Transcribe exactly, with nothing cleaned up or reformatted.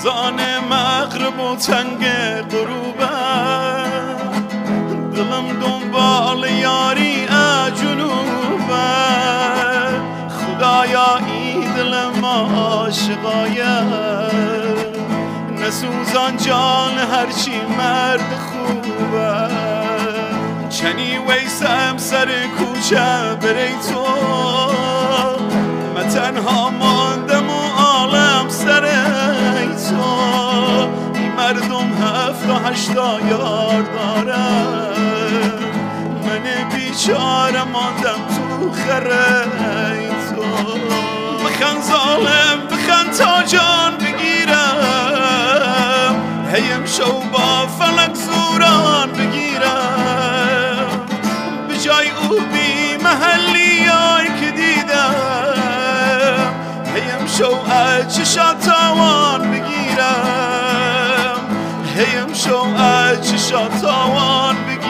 خزان مغرب و تنگ غروبه دلم دنبال یاری جنوبه خدایا ای دل ما عاشقایه نسوزان جان هرچی مرد خوبه چنی ویسم سر کوچه بری تو من تنها ماندم و عالم سر ای تو این مردم هفت و هشتا یار داره من بیچاره ماندم تو خره ای تو بخن ظالم بخن تا جان بگیرم هیم شو با فلک زوران بگیرم به جای او بی محلی یار که دیدم هیم شو از چشات تاوان بگیرم هیم شو از چشات تاوان بگیرم